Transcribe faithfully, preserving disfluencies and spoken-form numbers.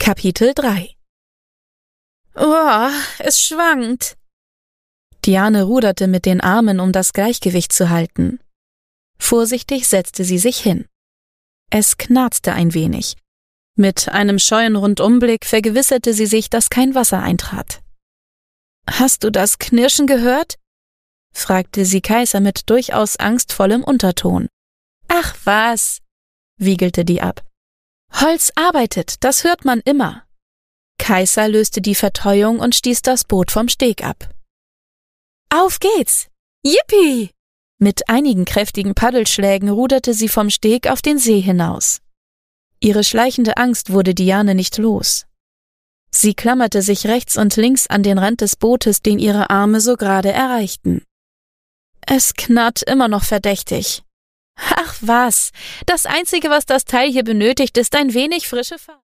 Kapitel drei. Oh, es schwankt. Diane ruderte mit den Armen, um das Gleichgewicht zu halten. Vorsichtig setzte sie sich hin. Es knarzte ein wenig. Mit einem scheuen Rundumblick vergewisserte sie sich, dass kein Wasser eintrat. »Hast du das Knirschen gehört?« fragte sie Kaiser mit durchaus angstvollem Unterton. »Ach was«, wiegelte die ab. »Holz arbeitet, das hört man immer.« Kaiser löste die Verteuung und stieß das Boot vom Steg ab. »Auf geht's! Yippie!« Mit einigen kräftigen Paddelschlägen ruderte sie vom Steg auf den See hinaus. Ihre schleichende Angst wurde Diane nicht los. Sie klammerte sich rechts und links an den Rand des Bootes, den ihre Arme so gerade erreichten. Es knarrt immer noch verdächtig. »Ach was, das Einzige, was das Teil hier benötigt, ist ein wenig frische Fahrt.«